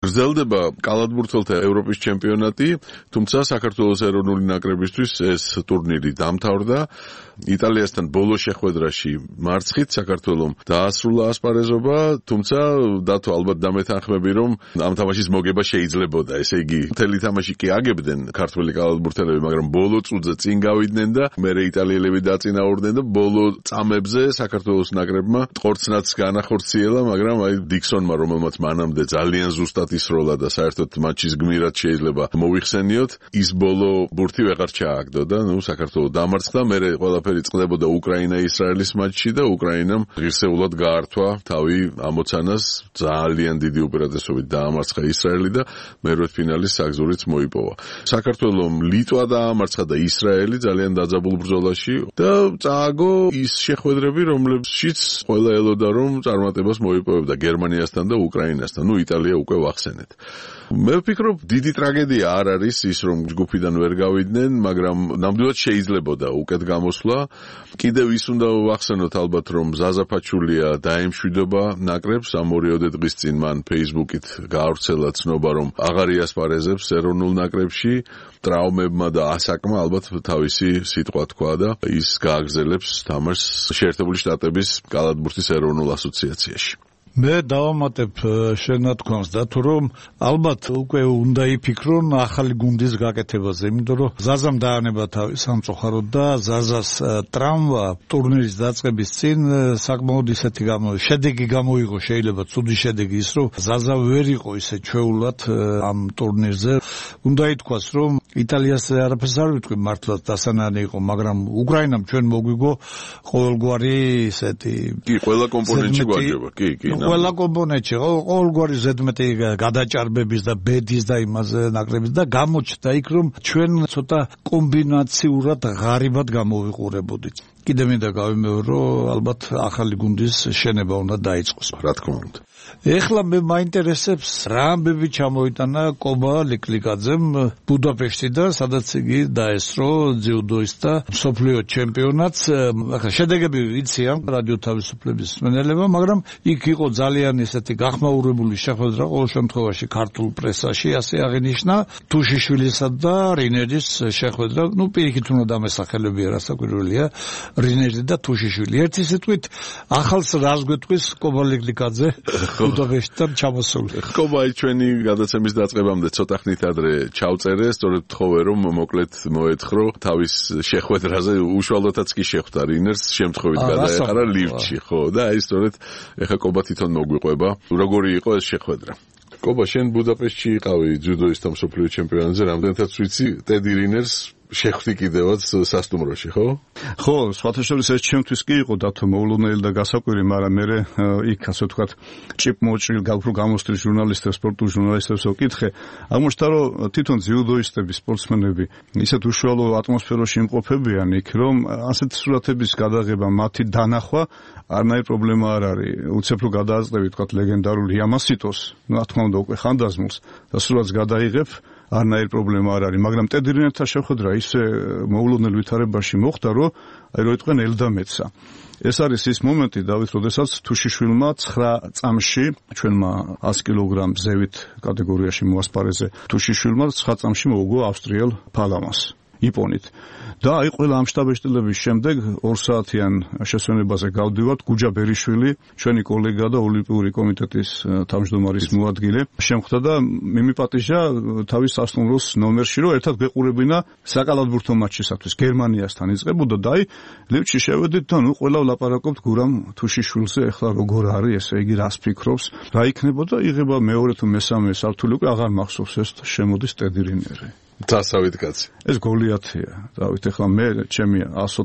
გრძელდება კალათბურთელთა ევროპის ჩემპიონატი, თუმცა საქართველოს ეროვნული ნაკრებისთვის ეს ტურნირი დამთავრდა. იტალიასთან ბოლო შეხვედრაში მარცხით საქართველომ დაასრულა ასპარეზობა, თუმცა დათო ალბათ დამეთანხმები, რომ ამ თამაშის მოგება შეიძლებოდა. ესე იგი, მთელი თამაში კი აგებდნენ ქართველი კალათბურთელები, მაგრამ ბოლო წუთზე წინ გავიდნენ და მერე იტალიელები დაწინაურდნენ და ბოლო წამებზე საქართველოს ნაკრებმა ტყორცნაც განახორციელა, მაგრამ აი დიქსონმა, რომელმაც მანამდე ძალიან ზუსტად ისროლა და საერთოდ მატჩის გმირად შეიძლება მოიხსენიოთ, ის ბოლო ბურთი ვეღარ ჩააგდო და საქართველო დამარცხდა. მერე ყველაფერი წყდებოდა უკრაინა-ისრაელის მატჩში და უკრაინამ ღირსეულად გაართვა თავი ამოცანას, ძალიან დიდი უპირატესობით დაამარცხა ისრაელი და მერვედფინალის საგზურიც მოიპოვა. საქართველომ ლიტვა დაამარცხა და ისრაელი ძალიან დაძაბულ ბრძოლაში და წააგო ის შეხვედრები, რომლებშიც ყველა ელოდა, რომ წარმატებას მოიპოვებდა გერმანიასთან და უკრაინასთან. იტალია უკვე ვახსენეთ. მე ვფიქრობ, დიდი ტრაგედია არ არის ის, რომ ჯგუფიდან ვერ გავიდნენ, მაგრამ ნამდვილად შეიძლებოდა უკეთ გამოსვლა. კიდევ ის უნდა ვახსენოთ ალბათ, რომ ზაზა ფაჩულია დაემშვიდობა ნაკრებს. ამ 2 დღის წინ მან Facebook-ით გაავრცელა ცნობა, რომ აღარ იასპარეზებს ეროვნულ ნაკრებში. ტრაუმებმა და ასაკმა ალბათ თავისი სიტყვა თქვა და ის გააგრძელებს თამაშს შეერთებული შტატების კალათბურთის ეროვნულ ასოციაციაში. მე დავამატებ შენ ნათქვამს და თუ რომ ალბათ უკვე უნდა იფიქრონ ახალი გუნდის გაკეთებაზე, იმიტომ რომ ზაზამ დაანება თავი სამწუხაროდ და ზაზას ტრამვა ტურნირის დაწყების წინ საკმაოდ ისეთი შედეგი გამოიღო, შეიძლება ცუდი შედეგი ის, რომ ზაზა ვერ იყო ისე ჩვეულად ამ ტურნირზე. უნდა ითქვას, რომ იტალიას არაფერს არ ვიტყვი, მართლაც დასანანი იყო, მაგრამ უკრაინამ ჩვენ მოგვიგო ყოველგვარი ისეთი კი, ყველა კომპონენტში გვაჯობა, კი. ყველა კომპონენტში ყოველგვარი ზედმეტი გადაჭარბების და ბედის და იმაზე ნაკრების და გამოჩნდა იქ, რომ ჩვენ ცოტა კომბინაციურად ღარიბად გამოვიყურებოდით. კიდე მინდა გავიმეორო, ალბათ ახალი გუნდის შენება უნდა დაიწყოს. რა თქმა უნდა. ეხლა მე მაინტერესებს რა ამბები ჩამოიტანა კობა ლიკლიკაძემ ბუდაპეშტიდან, სადაც იგი დაესწრო ძიუდოისტთა მსოფლიო ჩემპიონატს. ახლა შედეგები იციან რადიო თავისუფლების მსმენელებმა, მაგრამ იქ იყო ძალიან ისეთი გახმაურებული შეხვედრა ყოველ შემთხვევაში ქართულ პრესაში, ასე აღინიშნა თუშიშვილისა და რინერის შეხვედრა. პირიქით უნდა დამესახელებია, რასაკვირველია, რინერი და თუშიშვილი. ერთი სიტყვით, ახალს რას გვეტყვის კობა ლიკლიკაძე ბუდაპეშტიდან ჩამოსული. კობაი ჩვენი გადაცემის დაწყებამდე ცოტა ხნით ადრე ჩავწერე, სწორედ თხოვე რომ მოკლედ მოეთხრო თავის შეხვედრაზე, უშუალოდაც კი შეხვდა რინერს, შემთხვევით გადაეყარა ლიფტში, ხო, და აი სწორედ ეხა კობა თვითონ მოგვიყვება, როგორი იყო ეს შეხვედრა. კობა, შენ ბუდაპეშტში იყავი ძიუდოისტთა მსოფლიო ჩემპიონატზე, რამდენადაც ვიცი, ტედი რინერს შეხვდი კიდევაც სასტუმროში, ხო? ხო, სხვათა შორის ეს ჩემთვის კი იყო დათო მოულოდნელი და გასაკვირი, მაგრამ მე იქ ასე ვთქვათ, ჭიპ-მოჭრილ გამოსტილ ჟურნალისტებს, სპორტულ ჟურნალისტებს ვკითხე, აღმოჩნდა, რომ თვითონ ძიუდოისტები, სპორტსმენები ისეთ უშუალო ატმოსფეროში იმყოფებიან იქ, რომ ასეთ სურათების გადაღება, მათი დანახვა არნაირი პრობლემა არ არის. უცებ რო გადააწყდები, თქვათ, ლეგენდარულ იამასიტოს, რა თქმა უნდა, უკვე ხანდაზმულს და სურათს გადაიღებ, არნაირი პრობლემა არ არის, მაგრამ ტედი რინერთან შეხვედრა ისე მოულოდნელ ვითარებაში მოხდა, რომ რო იტყვენ ელდამეცა. ეს არის ის მომენტი, დავით, როდესაც თუშიშვილმა 9 წამში, ჩვენმა 100 კილოგრამ ზევით კატეგორიაში მოასპარეზე, თუშიშვილმა 9 წამში მოუგო ავსტრიელ ფალამას. იპონით. და აი ყველა ამ შტაბეშტილების შემდეგ 2 საათიან შესვენებაზე გავდივართ. გუჯა ბერიშვილი, ჩვენი კოლეგა და ოლიმპიური კომიტეტის თავმჯდომარის მოადგილე, შემხვდა და მიმიპატიჟა თავის სასტუმროს ნომერში, რომ ერთად გვეყურებინა საკალათბურთო მატჩისათვის გერმანიასთან იწყებოდა და აი ლიფტში შევედით და ყველა ვლაპარაკობთ გურამ თუშიშვილზე, ეხლა როგორ არის, ესე იგი რას ფიქრობს, რა იქნებოდა, იღება მეორე თუ მესამე სართული, უკვე აღარ მახსოვს ეს შემოდის ტედი რინერი. დასავით კაცი. ეს გოლიათია. დავით, ეხლა მე ჩემი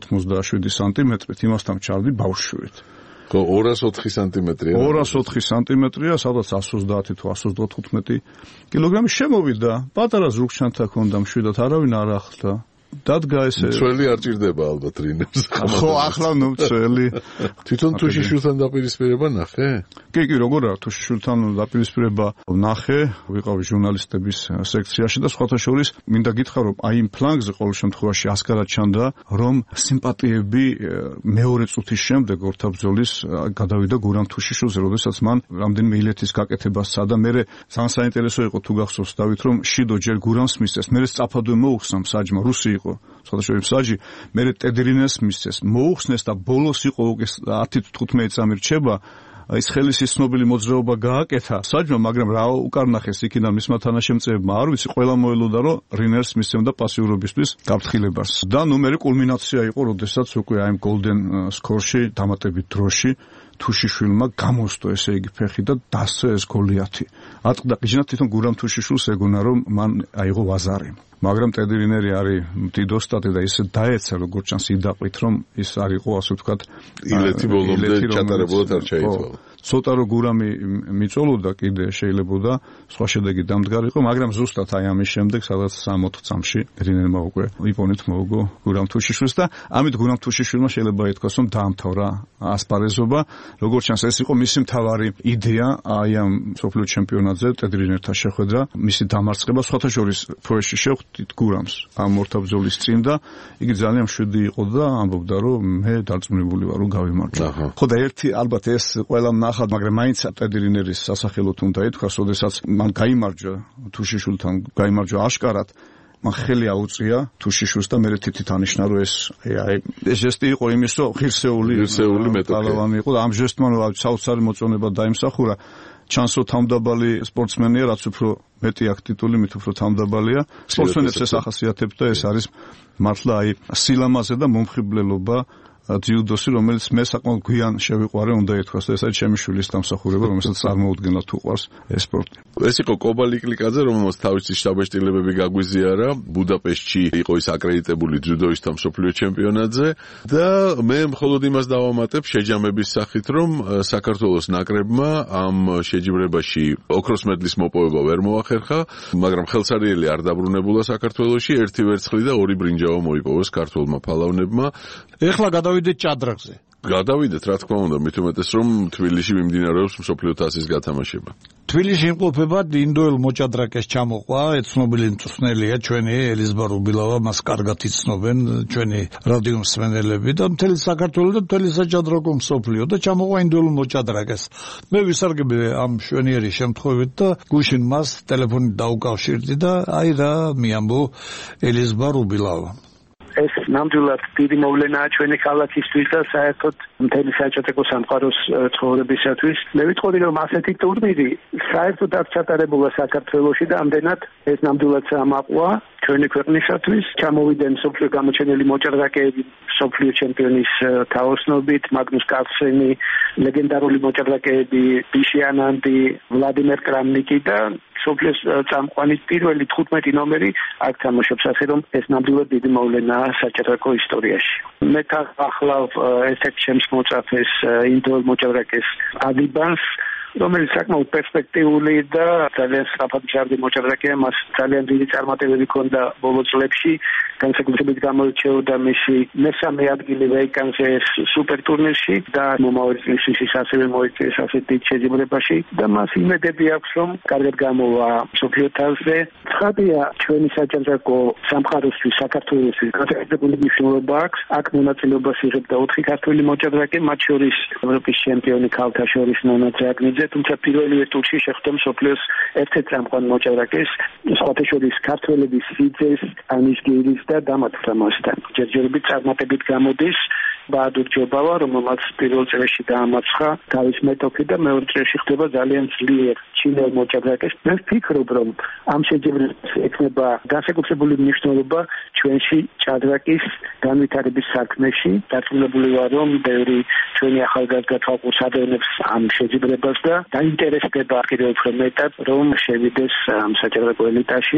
187 სანტიმეტრით იმასთან ჩავდი ბავშვით. ხო, 204 სანტიმეტრია. 204 სანტიმეტრია, სადაც 130 თუ 135 კილოგრამი შემოვიდა. პატარა ზრუქჩანთა ქონდა მშვიდად, არავინ არ ახლდა. დადგა ესე მცველი არ ჭირდება ალბათ რინებს. ხო, ახლა ნუ მცველი. თვითონ თუშიშვილთან დაპირისპირება ნახე? კი, როგორ არა, თუშიშვილთან დაპირისპირება ნახე, ვიყავი ჟურნალისტების სექციაში და სხვათა შორის მინდა გითხრა, რომ აი იმ ფლანგზე ყოველ შემთხვევაში ასკარად ჩანდა, რომ სიმპათიები მეორე წუთის შემდეგ ორთაბრძოლის გადავიდა გურამ თუშიშვილზე, როდესაც მან რამდენიმე ილეთის გაკეთება სცადა. მე ძალიან საინტერესო იყო თუ გახსოვს დავით, რომ შიდო ჯერ გურამს მისცეს, მე სწაფადვე მოუხსნა მსაჯმა, რუსი იყო. სხვადასხვა მსაჯი, მე ტედრინეს მისცეს, მოუხსნეს და ბოლოს იყო 10-15 წამი რჩება. ის ხელისის ცნობილი მოძრაობა გააკეთა საჯმა, მაგრამ რა უკარნახეს იქიდან მისმა თანაშემწეებმა, არ ვიცი, ყველა მოელოდა, რომ რინერს მისცემდა პასიურობისთვის გაფრთხილებას. და ნუმერი კულმინაცია იყო, როდესაც უკვე აი გოლდენ სკორში, დამატებით დროში თუშიშვილმა გამოსტო ესე იგი ფეხი და დასწო ეს გოლიათი. ატყდა ყიჟნად თვითონ გურამ თუშიშვილს ეგონა, რომ მან აიღო ვაზარი. მაგრამ ტედრინერი არის დიდ ოსტატი და ისე დაეცა, როგორც ჩანს იდაყვით, რომ ის არ იყო, ასე ვთქვათ, ილეთი ბოლომდე ჩატარებულად არ შეიცვალა. ცოტა რო გურამი მიწოლოდა კიდე შეიძლებოდა სხვა შედეგი დამდგარიყო, მაგრამ ზუსტად აი ამის შემდეგ, სადაც 60 წამში ტედრინერმა უკვე იპონით მოუგო გურამ თუშიშვილს და ამით გურამ თუშიშვილმა შეიძლება ითქვას, რომ დაამთავრა ასპარეზობა. როგორც ჩანს, ეს იყო მისი მთავარი იდეა აი ამ სოფლიო ჩემპიონატზე ტედრინერთან შეხვედრა, მისი დამარცხება, სხვათა შორის პროექტში შევხვდით გურამს ამ ორთაბრძოლის წინ და იგი ძალიან მშვიდი იყო და ამბობდა, რომ მე დარწმუნებული ვარ, რომ გავიმარჯვე. ხო და ერთი ალბათ ეს ყველამ ნახა, მაგრამ მაინც ტედრინერის სასახელოდ უნდა ითქვას, როდესაც მან გაიმარჯვა თუშიშვილთან, გაიმარჯვა აშკარად, მან ხელი აუწია თუშიშვილს და მე თითით ანიშნა, რომ ეს ჟესტი იყო იმის, რომ ღირსეული მეტოქე იყო და ამ ჟესტმა საოცარი მოწონება დაიმსახურა. ჩანს, რომ თავმდაბალი სპორტსმენია, რაც უფრო მეტი აქ ტიტული, მით უფრო თავმდაბალია. სპორტსმენებს ეს ახასიათებს და ეს არის მართლა აი სილამაზე და მომხიბლელობა ძიუდოსი, რომელიც მე საკმაოდ გვიან შევიყვარე, უნდა ითქვას, ეს არის ჩემი შვილის დამსახურება, რომელსაც წარმოუდგენლად თუ ყვარს ეს სპორტი. ეს იყო კობა ლიკლიკაძე, რომელსაც თავისი შტაბ-შტილებები გაგვიზიარა. ბუდაპეშტში იყო ის აკრედიტებული ძიუდოისტთა მსოფლიო ჩემპიონატზე და მე მხოლოდ იმას დავამატებ შეჯამების სახით, რომ საქართველოს ნაკრებმა ამ შეჯიბრებაში ოქროს მედლის მოპოვება ვერ მოახერხა, მაგრამ ხელსარიელი არ დაბრუნებულა საქართველოში, ერთი ვერცხლი და ორი ბრინჯაო მოიპოვეს ქართველმა ფალავნებმა. ეხლა გადავიდეთ ჭადრაკზე. გადავიდეთ, რა თქმა უნდა, მით უმეტეს, რომ თბილისში მიმდინარეობს მსოფლიო თასის გათამაშება. თბილისში იმყოფება ინდოელ მოჭადრაკეს ჩამოყვა, ცნობილი მწვრთნელია ჩვენი ელიზბარ უბილავა, მას კარგად იცნობენ ჩვენი რადიო მსმენელები და მთელი საქართველო და მთელი საჭადრაკო მსოფლიო და ჩამოყვა ინდოელ მოჭადრაკეს. მე ვისარგებლე ამ შვენიერი შემთხვევით და გუშინ მას ტელეფონით დაუკავშირდი და აი რა მიამბო ელიზბარ უბილავა. ეს ნამდვილად დიდი მოვლენაა ჩვენი ქალაქისთვის და საერთოდ მთელი საჭადრაკო სამყაროს ცხოვრებისათვის. მე ვიტყოდი, რომ ასეთი ტურნირი საერთოდ არ ჩატარებულა საქართველოში და ამდენად ეს ნამდვილად სამაყვა ჩვენი ქვეყნისათვის. ჩამოვიდნენ მსოფლიო გამოჩენილი მოჭადრაკეები, მსოფლიო ჩემპიონის თაოსნობით, მაგნუს კარლსენი, ლეგენდარული მოჭადრაკეები, ბიში ანანდი, ვლადიმერ კრამნიკი და მსოფლიოს წამყვანი პირველი 15 ნომერი აქ თამაშობს, ასე რომ ეს ნამდვილად დიდი მოვლენაა საჭადრაკო ისტორიაში. მე ახლა ერთ-ერთ ჩემს მოწაფეს ინდოელ მოჭადრაკეს ადიბანს, რომელიც საკმაოდ პერსპექტიული და ძალიან საფათშარდი მოჭადრაკეა, მას ძალიან დიდი წარმატებები ჰქონდა ბოლო წლებში, განსაკუთრებით გამოირჩეოდა მისი მესამე ადგილი ვეიკანზე სუპერ ტურნირში და მომავალ წლის ის ასევე მოიქცეს ასეთ დიდ შეჯიბრებაში და მას იმედები აქვს, რომ კარგად გამოვა მსოფლიო თასზე. ცხადია, ჩვენი საჭადრაკო სამყაროსთვის, საქართველოსთვის განსაკუთრებული მნიშვნელობა აქვს. აქ მონაწილეობას იღებდა 4 ქართველი მოჭადრაკე, მათ შორის ევროპის ჩემპიონი ქალთა შორის ნონა ძაგნიძე, თუმცა პირველივე ტურში შეხვდა მსოფლიოს ერთ-ერთ წამყვან მოჭადრაკეს, სხვათა შორის ქართველების სიძეს, ანის გეირის და დამატ ფრამასთან. ჯერჯერობით წარმატებით გამოდის ბაადურ ჯობავა, რომელმაც პირველ წრეში დაამარცხა თავის მეტოქი და მეორე წრეში ხდება ძალიან ძლიერ ჩინელ მოჭადრაკეს. მე ვფიქრობ, რომ ამ შეჯიბრებას ექნება განსაკუთრებული მნიშვნელობა ჩვენში ჭადრაკის განვითარების საქმეში. დარწმუნებული ვარ, რომ ბევრი ჩვენი ახალგაზრდა თვალყურს ადევნებს ამ შეჯიბრებას და დაინტერესდება კიდევ უფრო მეტად, რომ შევიდეს ამ საჭადრაკო ელიტაში.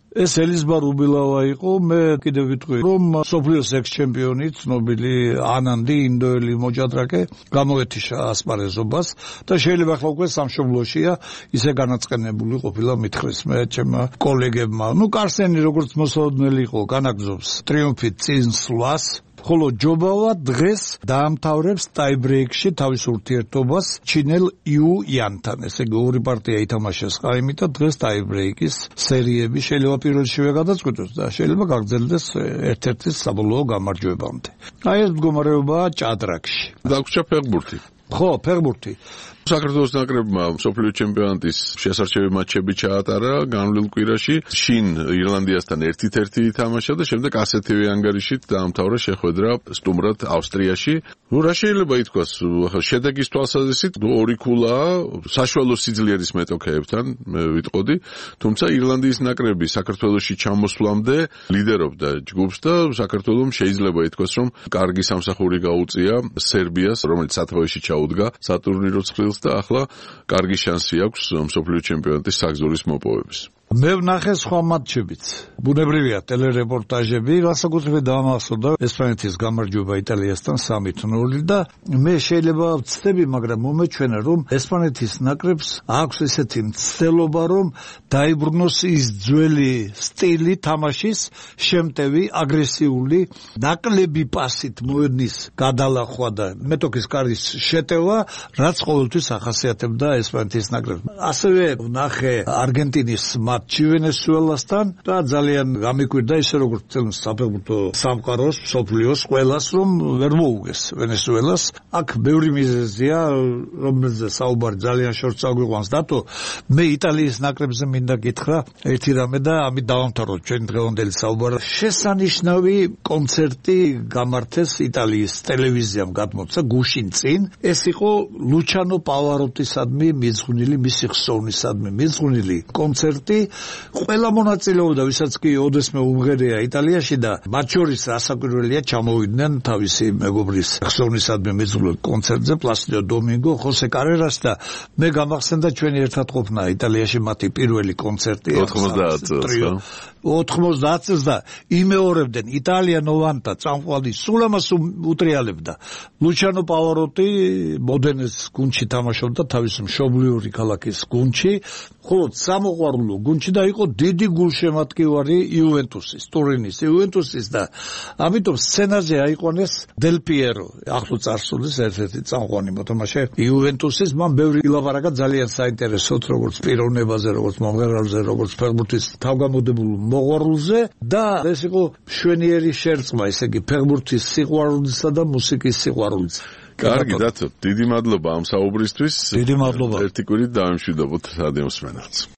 ეს ელიზბარ უბილავა იყო, მე კიდევ ვიტყვი, რომ სოფლიოს ექს-ჩემპიონი, ცნობილი ანანდი, ინდოელი მოჭადრაკე, გამოეთიშა ასპარეზობას და შეიძლება ახლა უკვე სამშობლოშია, ისე განაწყენებული ყოფილა მითხრეს მე ჩემმა კოლეგებმა. კარსენი როგორც მოსალოდნელი იყო, განაგზობს ტრიუმფით წინ სვლას. ხოლო ჯობავა დღეს დაამთავრებს ტაიბრეიკში თავის ურთიერთობას ჩინელ იუ იანთან. ესე იგი ორი პარტია ითამაშეს ყაიმით და დღეს ტაიბრეიკის სერიები შეიძლება პირველშივე გადაწყვიტოს და შეიძლება გაგრძელდეს ერთ-ერთი საბოლოო გამარჯვებამდე. აი ეს მდგომარეობაა ჭადრაკში. დაგვრჩა ფეხბურთი. ხო, ფეხბურთი. საქართველოს ნაკრებმა მსოფლიო ჩემპიონატის შესარჩევი მატჩები ჩაატარა განვლილ კვირაში. შინ ირლანდიასთან 1-1 ითამაშა და შემდეგ ასეთივე ანგარიშით დაამთავრა შეხვედრა სტუმრად ავსტრიაში. რა შეიძლება ითქვას, შედეგის თვალსაზრისით ორი ქულაა საშუალო სიძლიერის მეტოქეებთან, მე ვიტყოდი, თუმცა ირლანდიის ნაკრები საქართველოში ჩამოსვლამდე ლიდერობდა ჯგუფს და საქართველოს შეიძლება ითქვას, რომ კარგი სამსახური გაუწია სერბიას, რომელიც სათავეში ჩაუდგა სატურნირო ცხრილს და ახლა კარგი შანსი აქვს მსოფლიო ჩემპიონატის საგზურის მოპოვების. მე ვნახე სხვა მატჩებიც. ბუნებრივია ტელერეპორტაჟები, განსაკუთრებით დაამახსოვრდა ესპანეთის გამარჯვება იტალიასთან 3-0 და მე შეიძლება ვცდები, მაგრამ მომეჩვენა, რომ ესპანეთის ნაკრებს აქვს ესეთი მცდელობა, რომ დაიბრუნოს ის ძველი სტილი თამაშის, შემტევი, აგრესიული, ნაკლები პასით მოედნის გადალახვა და მეტოქის კარის შეტევა, რაც ყოველთვის ახასიათებდა ესპანეთის ნაკრებს. ასევე ვნახე არგენტინის მატჩი ვენესუელასთან და ძალიან გამიკვირდა ისე როგორც წელს საფეხბურთო სამყაროს, მსოფლიოს ყველას, რომ ვერ მოუგეს ვენესუელას. აქ ბევრი მიზეზია, რომელზეც საუბარი ძალიან შორს წაგვიყვანს დათო. მე იტალიის ნაკრებზე მინდა გითხრა ერთი რამე და ამით დავამთავროთ ჩვენი დღევანდელი საუბარი. შესანიშნავი კონცერტი გამართეს იტალიის ტელევიზიამ გადმოცა გუშინ წინ. ეს იყო ლუჩანო პავაროტისადმი მიძღვნილი, მისი ხსოვნისადმი მიძღვნილი კონცერტი. ყველა მონაწილეობდა, ვისაც კი ოდესმე უმღერია იტალიაში და მათ შორის რასაკვირველია ჩამოვიდნენ თავისი მეგობრის ხსოვნისადმი მიძღვნილ კონცერტზე პლასიდო დომინგო, ხოსე კარერას და მე გამახსენდა ჩვენი ერთად ყოფნა იტალიაში მათი პირველი კონცერტი 90 წელს. 90 წელს და იმეორებდნენ იტალია ნოვანტა წამყვანი სულ ამას უტრიალებდა. ლუჩანო პავაროტი მოდენეს გუნდში თამაშობდა თავის მშობლიური ქალაქის გუნდში, ხოლო სამოყვარულო გუნდში და იყო დიდი გულშემატკივარი იუვენტუსის, ტურინის იუვენტუსის და ამიტომ სცენაზე აიყვანეს დელ პიერო, ახლო წარსულის ერთ-ერთი წამყვანი მოთამაშე იუვენტუსის. მან ბევრი ილაპარაკა ძალიან საინტერესოდ, როგორც პიროვნებაზე, როგორც მომღერალზე, როგორც ფეხბურთის თავგამოდებულ მოყვარულზე და ეს იყო მშვენიერი შერწყმა, ესე იგი ფეხბურთის სიყვარულისა და მუსიკის სიყვარულის. კარგი დათო, დიდი მადლობა ამ საუბრისთვის. დიდი მადლობა. ერთი კვირით დავემშვიდობოთ რადიო მსმენელს.